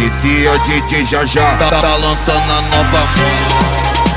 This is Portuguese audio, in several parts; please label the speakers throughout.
Speaker 1: esse é o DJ já já, tá lançando a nova moda.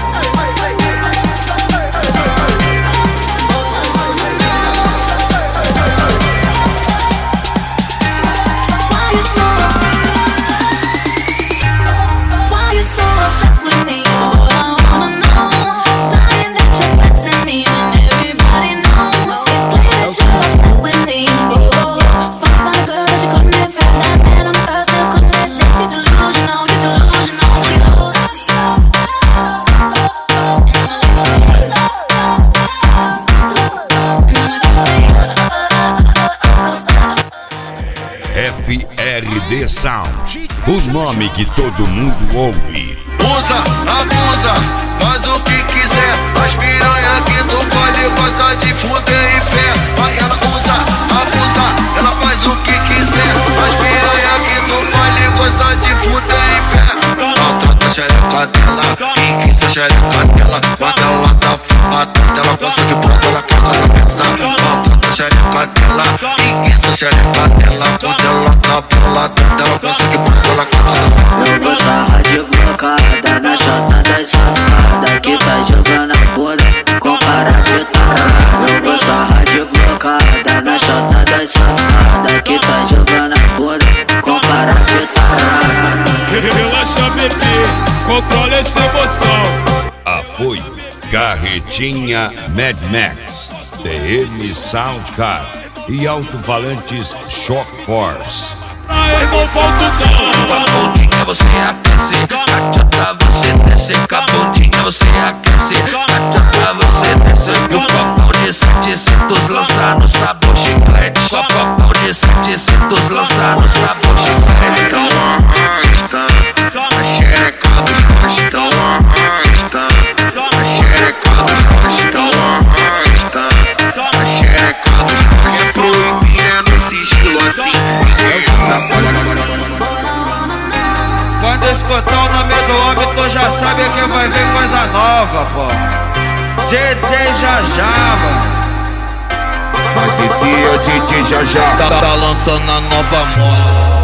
Speaker 2: FRD Sound, o nome que todo mundo ouve.
Speaker 3: Usa, abusa, faz o que quiser. As piranha aqui do baile gosta de fuder em pé. Vai, ela usa, abusa, ela faz o que quiser. As piranha aqui do baile gosta de fuder em pé. Maltrata a xereca dela, enguiça a xereca dela. Quando ela tá fumada, ela consegue pronto, ela quer ela pensar. Maltrata a xereca dela, enguiça a xereca dela. Quando ela tá bolada, ela consegue pronto, ela quer ela pensar.
Speaker 4: Eu vou sarrar de blocada na chota das safada que tá jogando a bunda com cara de tarada. Eu vou sarrar de blocada na chota das safada que tá jogando a bunda com cara de tarada.
Speaker 5: Relaxa, bebê, controla essa emoção.
Speaker 2: Apoio Carretinha Mad Max, TM Soundcar e alto-falantes Shock Force.
Speaker 5: Não falta não.
Speaker 6: Com a bundinha você aquece, a chota você desce. Com a bundinha você aquece, a chota você desce. E o copão de 700 lança no sabor chiclete. Com a copão de 700 lança no sabor chiclete.
Speaker 3: Então arrasta, a xereca dos rastão arrasta. A xereca dos rastão arrasta. A xereca dos rastão é proibida nesse estilo assim.
Speaker 7: Quando escutar o nome do homem, tu já sabe que vai ver coisa nova, pô. DJ já já, mano.
Speaker 1: Mas esse é o DJ já já, tá lançando a nova moda.